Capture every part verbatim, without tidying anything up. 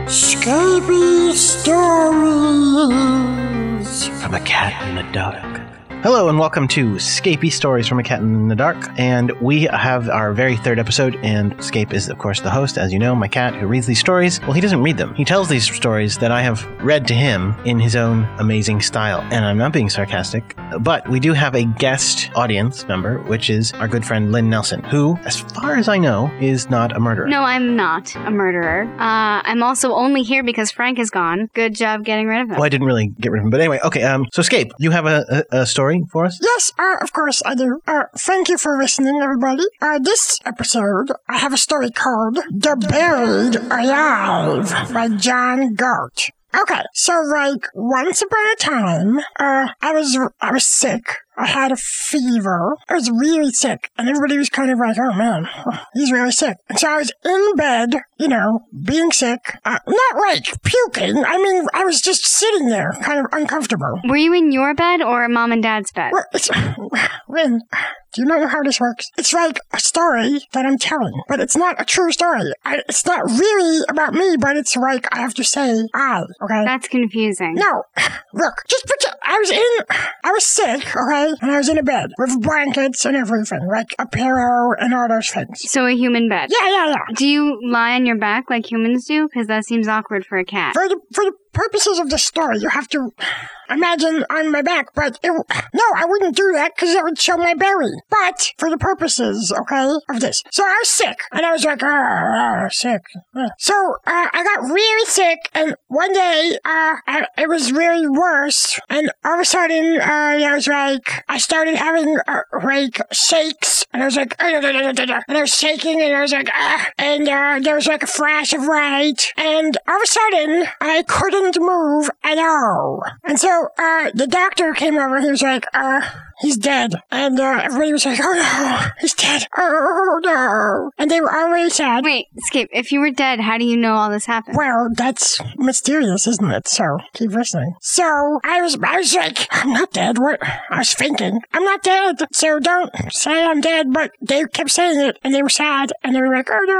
Scapy Stories from a Cat in the Dark. Hello and welcome to Scapy Stories from a Cat in the Dark, and we have our very third episode, and Scape is of course the host, as you know, my cat who reads these stories. Well, he doesn't read them. He tells these stories that I have read to him in his own amazing style, and I'm not being sarcastic, but we do have a guest audience member, which is our good friend Lynn Nelson, who, as far as I know, is not a murderer. No, I'm not a murderer. Uh, I'm also only here because Frank is gone. Good job getting rid of him. Well, I didn't really get rid of him, but anyway, okay, um, so Scape, you have a, a, a story for us? Yes, uh, of course I do. Uh, thank you for listening, everybody. Uh, this episode, I have a story called The Buried Alive by John Galt. Okay, so like, once upon a time, uh, I was, I was sick. I had a fever. I was really sick. And everybody was kind of like, oh man, he's really sick. And so I was in bed, you know, being sick. Uh, not like puking. I mean, I was just sitting there, kind of uncomfortable. Were you in your bed or mom and dad's bed? Well, it's, Lynn, do you know how this works? It's like a story that I'm telling, but it's not a true story. I, it's not really about me, but it's like I have to say I, okay? That's confusing. No, look, just pretend I was in, I was sick, okay? And I was in a bed with blankets and everything, like a pillow and all those things. So a human bed? Yeah, yeah, yeah. Do you lie on your back like humans do? Because that seems awkward for a cat. For the, for the purposes of the story, you have to imagine on my back, but it, no, I wouldn't do that because it would show my belly. But for the purposes, okay, of this. So I was sick, and I was like, oh, oh sick. So uh, I got really sick, and one day uh, I, it was really worse, and all of a sudden, uh, I was like, I started having uh, like shakes, and I was like, and I was shaking, and I was like, ah, and uh, there was like a flash of light, and all of a sudden, I couldn't move at all. And so uh, the doctor came over, he was like, uh, he's dead. And uh, everybody was like, oh no, he's dead. Oh no. And they were all really sad. Wait, Skip, if you were dead, how do you know all this happened? Well, that's mysterious, isn't it? So, keep listening. So, I was, I was like, I'm not dead. What? I was thinking, I'm not dead. So don't say I'm dead, but they kept saying it, and they were sad, and they were like, oh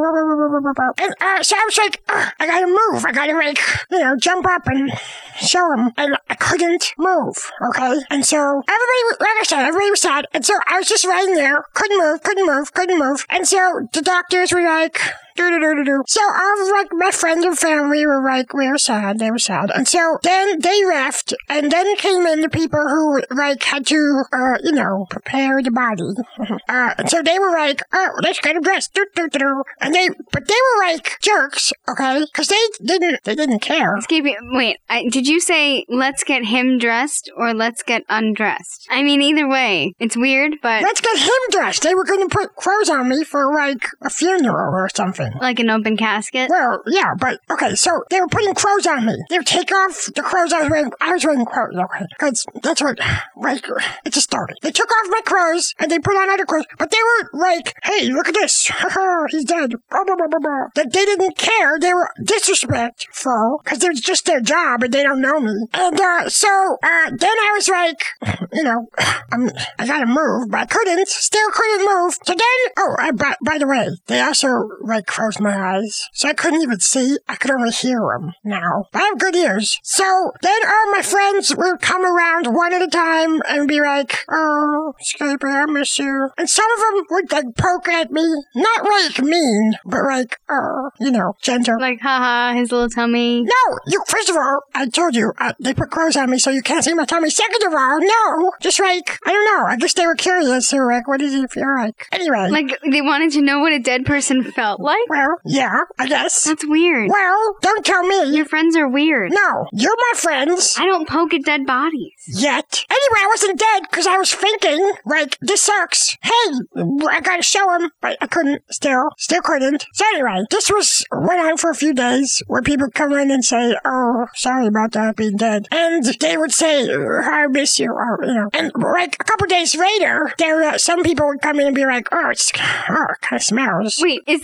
no. And uh, so I was like, uh, I gotta move. I gotta like, you know, jump up and show him. And I couldn't move, okay? And so, everybody, like I said, everybody was sad. And so I was just lying there, couldn't move, couldn't move, couldn't move. And so the doctors were like, do-do-do-do-do. So all of like my friends and family were like, we were sad, they were sad. And so then they left, and then came in the people who like had to, uh, you know, prepare the body. uh, and so they were like, oh, let's get him dressed. Do-do-do-do. And they, but they were like jerks, okay? Because they didn't, they didn't care. Skip, wait, I, did you say let's get him dressed or let's get undressed? I mean, either way, it's weird, but... Let's get him dressed. They were going to put clothes on me for like a funeral or something. Like an open casket? Well, yeah, but, okay, so they were putting clothes on me. They would take off the clothes I was wearing. I was wearing clothes, okay, because that's what, like, it's a story. They took off my clothes, and they put on other clothes, but they were like, hey, look at this. He's dead. Blah, blah, blah, blah, blah. That they didn't care. They were disrespectful, because it's just their job, and they don't know me. And, uh, so, uh, then I was like, you know, I'm, I gotta move, but I couldn't. Still couldn't move. So then, oh, I, by, by the way, they also, like, closed my eyes, so I couldn't even see. I could only hear them now. I have good ears. So then all my friends would come around one at a time and be like, oh, Scapy, I miss you. And some of them would like poke at me, not like mean, but like, oh, you know, gentle. Like, haha, his little tummy. No, you, first of all, I told you, uh, they put clothes on me so you can't see my tummy. Second of all, no, just like, I don't know, I guess they were curious. They were like, what did you feel like? Anyway. Like, they wanted to know what a dead person felt like? Well, yeah, I guess. That's weird. Well, don't tell me. Your friends are weird. No, you're my friends. I don't poke at dead bodies. Yet. Anyway, I wasn't dead because I was thinking, like, this sucks. Hey, I gotta show him. But I couldn't, still. Still couldn't. So anyway, this was, went on for a few days where people come in and say, oh, sorry about that being dead. And they would say, I miss you, or, you know. And like a couple days later, there, uh, some people would come in and be like, oh, it's, oh, it kind of smells. Wait, is this like a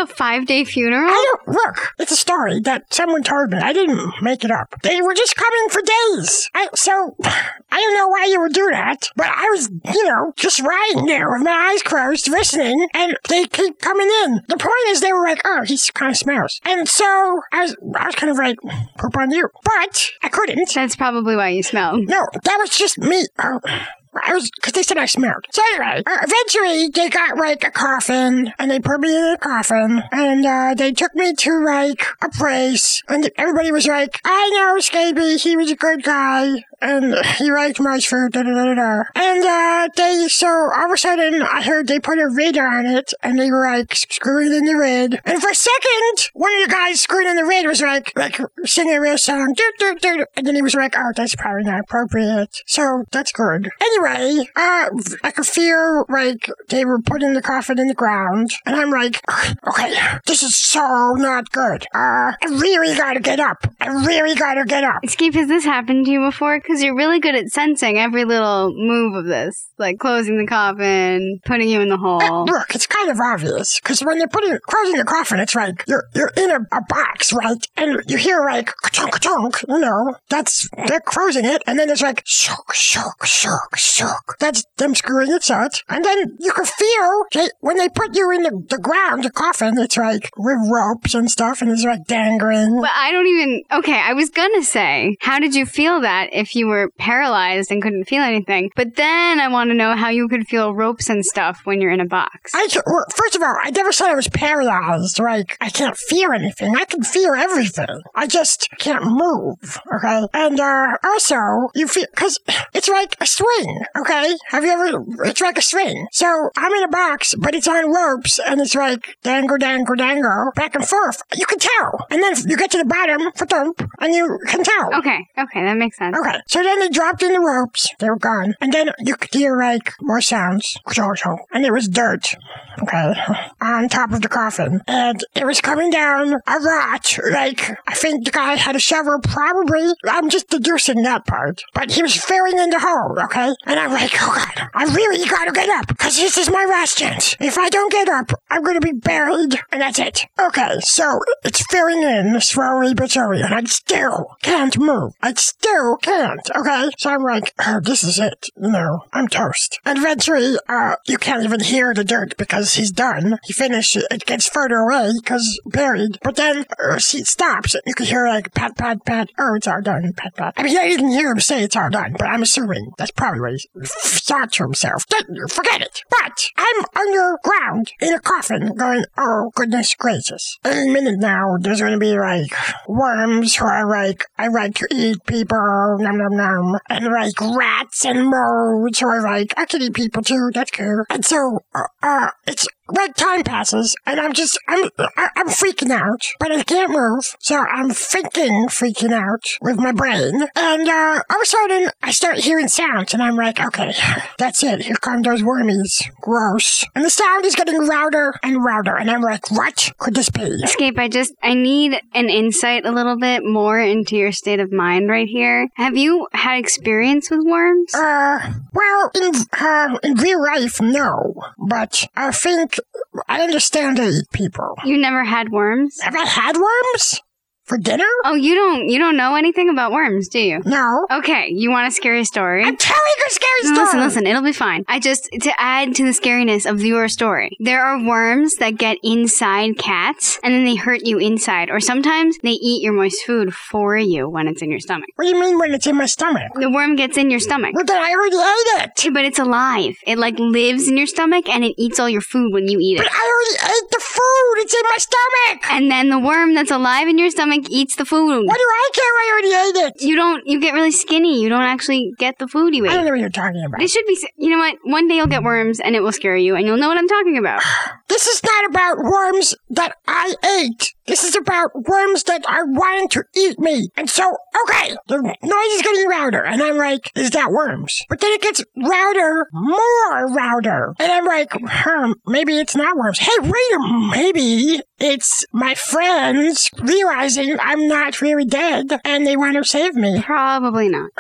five-day funeral? I don't, look, it's a story that someone told me. I didn't make it up. They were just coming for days. I, so, I don't know why you would do that, but I was, you know, just riding there with my eyes closed, listening, and they keep coming in. The point is they were like, oh, he kind of smells. And so, I was, I was kind of like, poop on you. But, I couldn't. That's probably why you smell. No, that was just me. Oh. I was, because they said I smelled. So anyway, uh, eventually they got like a coffin, and they put me in a coffin, and uh, they took me to like a place, and everybody was like, I know Scapy, he was a good guy, and he liked my food, da da da da. And uh, they, so all of a sudden I heard they put a lid on it, and they were like screwing in the lid, and for a second, one of the guys screwing in the lid was like, like singing a real song, doo, doo, doo, and then he was like, oh, that's probably not appropriate. So that's good. Anyway, uh, I could feel like they were putting the coffin in the ground, and I'm like, okay, this is so not good. Uh, I really gotta get up. I really gotta get up. Skeep, has this happened to you before? Because you're really good at sensing every little move of this, like closing the coffin, putting you in the hole. Uh, look, it's kind of obvious, because when they're putting, closing the coffin, it's like, you're you're in a, a box, right? And you hear like, ka-chunk, ka-chunk, you know, that's, they're closing it, and then there's like, shook, shook, shook, shook. That's them screwing it shut. And then you can feel, they, when they put you in the, the ground, the coffin, it's like, with ropes and stuff, and it's like dangling. But I don't even, okay, I was gonna say, how did you feel that if you were paralyzed and couldn't feel anything? But then I want to know how you could feel ropes and stuff when you're in a box. I, well, first of all, I never said I was paralyzed. Like, I can't feel anything. I can feel everything. I just can't move, okay? And, uh, also, you feel, because it's like a swing, okay? Have you ever, it's like a swing. So, I'm in a box, but it's on ropes, and it's like, dangle, dangle, dangle, back and forth. You can tell. And then you get to the bottom, fa-thump, and you can tell. Okay, okay, that makes sense. Okay, so then they dropped in the ropes. They were gone. And then you could hear, like, more sounds. And it was dirt, okay, on top of the coffin. And it was coming down a lot. Like, I think the guy had a shovel, probably. I'm just deducing that part. But he was filling in the hole, okay? And I'm like, oh God, I really gotta get up, because this is my last chance. If I don't get up, I'm gonna be buried, and that's it. Okay, so it's filling in slowly but slowly, and I still can't move. I still can't, okay? So I'm like, oh, this is it. You know, I'm toast. And eventually, uh, you can't even hear the dirt because he's done. He finished, it gets further away because buried. But then uh, it stops. You can hear like pat, pat, pat. Oh, it's all done. Pat, pat. I mean, I didn't hear him say it's all done, but I'm assuming that's probably what he thought to himself. Forget it. But I'm underground in a coffin going, oh, goodness gracious. Any minute now, there's going to be like worms who are like, I like to eat people, nom nom nom. And like rats and moles who are like, I can eat people too, that's cool. And so, uh, uh it's like time passes, and I'm just, I'm, I'm freaking out, but I can't move, so I'm thinking freaking out with my brain, and, uh, all of a sudden, I start hearing sounds, and I'm like, okay, that's it, here come those wormies, gross, and the sound is getting louder and louder, and I'm like, what could this be? Escape, I just, I need an insight a little bit more into your state of mind right here. Have you had experience with worms? Uh, well, in, uh, in real life, no, but I think I understand they eat people. You never had worms? Have I had worms? For dinner? Oh, you don't you don't know anything about worms, do you? No. Okay, you want a scary story? I'm telling a scary no, story! Listen, listen, it'll be fine. I just, to add to the scariness of your story, there are worms that get inside cats, and then they hurt you inside, or sometimes they eat your moist food for you when it's in your stomach. What do you mean when it's in my stomach? The worm gets in your stomach. Well, then I already ate it! But it's alive. It, like, lives in your stomach, and it eats all your food when you eat it. But I already ate the food! It's in my stomach! And then the worm that's alive in your stomach eats the food. What do I care? I already ate it. You don't, you get really skinny. You don't actually get the food you ate. I don't know what you're talking about. It should be, you know what? One day you'll get worms and it will scare you and you'll know what I'm talking about. This is not about worms that I ate. This is about worms that are wanting to eat me. And so, okay, the noise is getting louder. And I'm like, is that worms? But then it gets louder, more louder. And I'm like, hmm, maybe it's not worms. Hey, wait a minute. Maybe it's my friends realizing I'm not really dead and they want to save me. Probably not.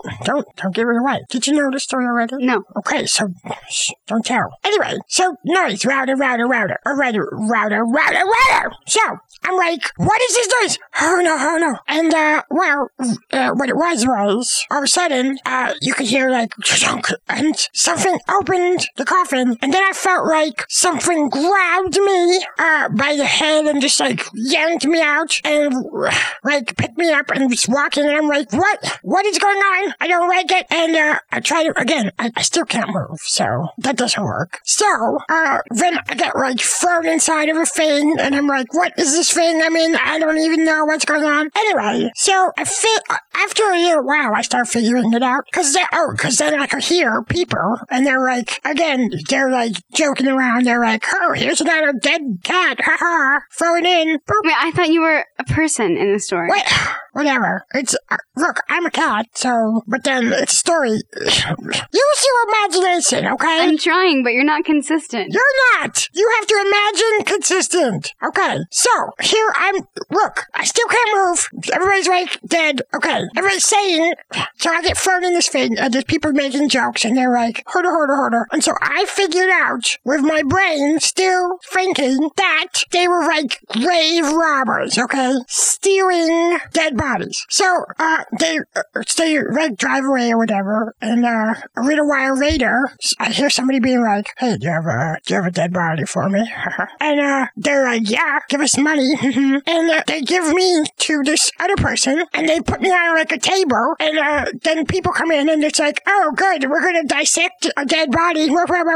don't, don't give it away. Did you know the story already? No. Okay, so shh, don't tell. Anyway, so noise, router, router, router, or router, router, router, router. So I'm like, what is this noise? Oh no, oh no. And uh, well, uh, what it was was all of a sudden, uh, you could hear like, and something opened the coffin, and then I felt like something grabbed me uh by the head and just like yanked me out and like picked me up and was walking, and I'm like, what? What is going on? I don't like it. And uh, I tried it again. I, I still can't move, so that doesn't work. So uh, then I get like thrown inside of a thing, and I'm like, what is this thing? I mean, I don't even know what's going on. Anyway, so I fit after a little while, I start figuring it out because oh, because then I could hear people, and they're like, again, they're like joking around. They're like, oh, here's another dead cat, haha, throw it in. Boop. Wait, I thought you were a person in the story. Wait, whatever. It's uh, look, I'm a cat, so but then it's a story. Use your imagination, okay? I'm trying, but you're not consistent. You're not. You have to imagine consistent. Okay, so here I'm. Look, I still can't move. Everybody's like dead. Okay, everybody's saying. So I get thrown in this thing, and there's people making jokes, and they're like, "Hoarder, hoarder, hoarder." And so I figured out with my brain still thinking that they were like grave robbers. Okay, stealing dead bodies. So uh, they uh, they like drive away or whatever, and uh, a little while later, I hear somebody being like, "Hey, do you have a do you have a dead body for me?" And uh, they're like, "Yeah, give us money." And uh, they give me to this other person, and they put me on like a table, and uh, then people come in, and it's like, "Oh, good, we're gonna dissect a dead body."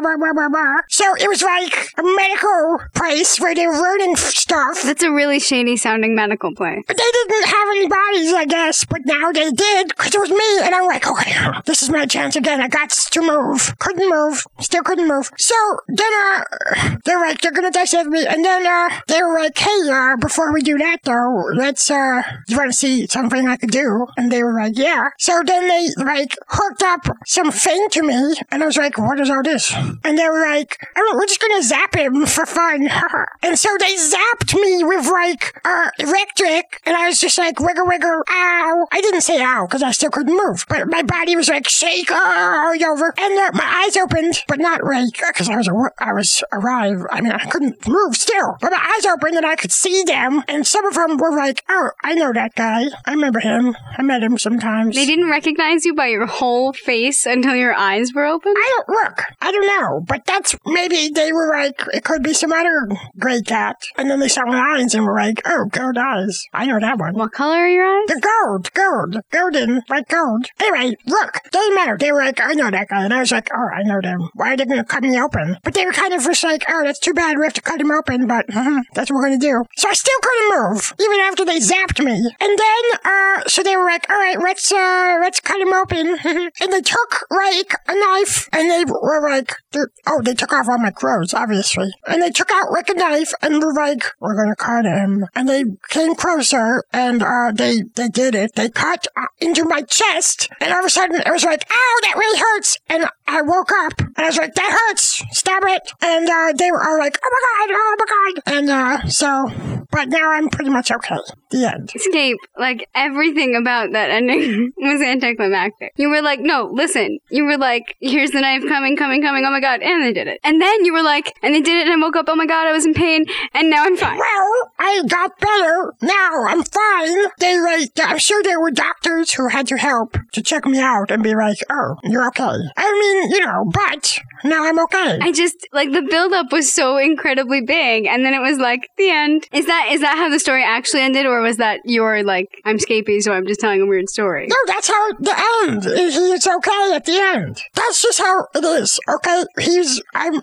So it was like a medical place where they were learning stuff. That's a really shady sounding medical place. But they didn't have any bodies, I guess, but now they did, because it was me, and I'm like, okay, this is my chance again. I got to move. Couldn't move. Still couldn't move. So then uh, they're like, they're gonna dissect me, and then uh, they were like, hey, uh, before we do that, though, let's, uh, you want to see something I could do? And they were like, yeah. So then they, like, hooked up some thing to me, and I was like, what is all this? And they were like, oh, we're just gonna zap him for fun. And so they zapped me with, like, uh, electric, and I was just like, wiggle, wiggle, ow. I didn't say ow, because I still couldn't move, but my body was like, shake, all over, and uh, my eyes opened, but not right, because I was, I was arrived. I mean, I couldn't move still, but my eyes opened, and I could see them, and some of them were like, oh, I know that guy. I remember him. I met him sometimes. They didn't recognize you by your whole face until your eyes were open? I don't, look, I don't know, but that's, maybe they were like, it could be some other gray cat, and then they saw my eyes and were like, oh, gold eyes. I know that one. What color are your eyes? They're gold, gold, golden, like gold. Anyway, look, doesn't matter. They were like, I know that guy, and I was like, oh, I know them. Why are they going to cut me open? But they were kind of just like, oh, that's too bad. We have to cut him open, but uh, that's what we're going to do. So I still couldn't move, even after they zapped me. And then, uh, so they were like, all right, let's, uh, let's cut him open. And they took, like, a knife, and they were like, oh, they took off all my clothes, obviously. And they took out, like, a knife, and were like, we're going to cut him. And they came closer, and, uh, they, they did it. They cut uh, into my chest, and all of a sudden, it was like, ow, that really hurts. And I woke up, and I was like, that hurts. Stop it. And, uh, they were all like, oh my God, oh my God. And, uh, so, but now I'm pretty much okay. The end. Escape, like, everything about that ending was anticlimactic. You were like, no, listen. You were like, here's the knife coming, coming, coming, oh my God, and they did it. And then you were like, and they did it, and I woke up, oh my God, I was in pain, and now I'm fine. Well, I got better. Now I'm fine. They, like, I'm sure there were doctors who had to help to check me out and be like, oh, you're okay. I mean, you know, but now I'm okay. I just, like, the buildup was so incredibly big, and then it was like, the end. Is that, is that how the story actually ended, or was that your, like, I'm Scapy, so I'm just telling a weird story? No, that's how the end. He's okay at the end. That's just how it is, okay? He's, I'm,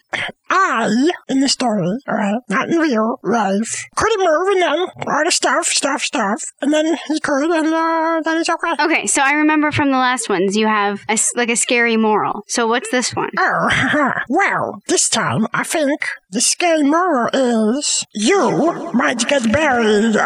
I, in the story, alright, not in real life, couldn't move, and then all the stuff, stuff, stuff, and then he could, and uh, then he's okay. Okay, so I remember from the last ones, you have, a, like, a scary moral. So what's this one? Oh, Well, this time, I think the scary moral is you might get buried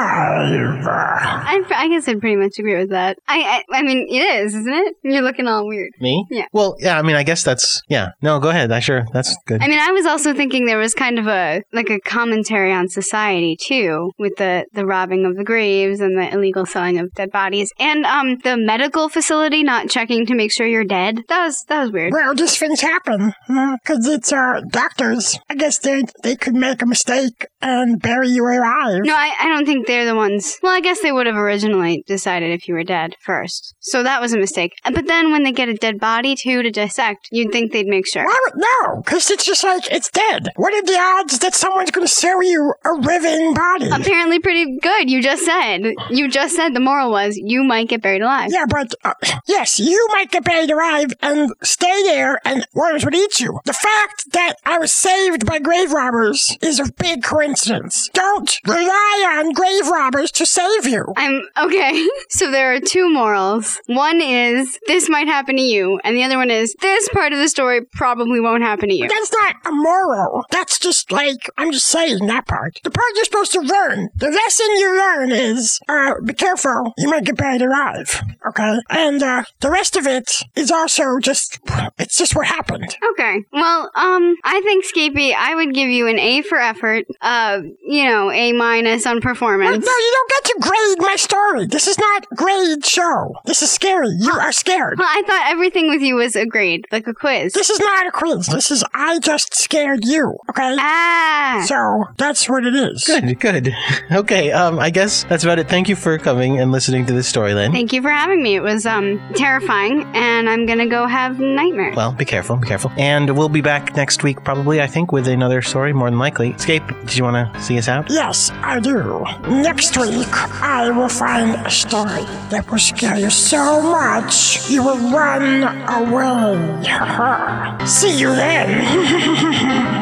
alive. I, I guess I'd pretty much agree with that. I, I I mean, it is, isn't it? You're looking all weird. Me? Yeah. Well, yeah, I mean, I guess that's, yeah. No, go ahead. I sure, that's good. I mean, I was also thinking there was kind of a, like a commentary on society, too, with the, the robbing of the graves and the illegal selling of dead bodies. And um, the medical facility not checking to make sure you're dead. That was, that was weird. Well, these things happen, because uh, it's uh, doctors. I guess they they could make a mistake and bury you alive. No, I, I don't think they're the ones. Well, I guess they would have originally decided if you were dead first. So that was a mistake. But then when they get a dead body, too, to dissect, you'd think they'd make sure. Why would, no, because it's just like, it's dead. What are the odds that someone's going to sell you a living body? Apparently pretty good. You just said. You just said the moral was you might get buried alive. Yeah, but, uh, yes, you might get buried alive and stay there and worms would eat you. The fact that I was saved by grave robbers is a big coincidence. Don't rely on grave robbers to save you. I'm okay. So there are two morals. One is this might happen to you, and the other one is this part of the story probably won't happen to you. That's not a moral. That's just like, I'm just saying that part. The part you're supposed to learn, the lesson you learn is, uh, be careful, you might get buried alive, okay? And, uh, the rest of it is also just, it's just what happened. Okay. Well, um, I think, Scapey, I would give you an A for effort, uh, you know, A minus on performance. Well, no, you don't get to grade my story. This is not grade show. This is scary. You are scared. Well, I thought everything with you was a grade, like a quiz. This is not a quiz. This is I just scared you, okay? Ah. So, that's what it is. Good, good. Okay, um, I guess that's about it. Thank you for coming and listening to this story, Lynn. Thank you for having me. It was, um, terrifying, and I'm gonna go have nightmares. Well, be careful, be careful. And we'll be back next week, probably, I think, with another story, more than likely. Scape, did you want to see us out? Yes, I do. Next week, I will find a story that will scare you so much you will run away. See you then.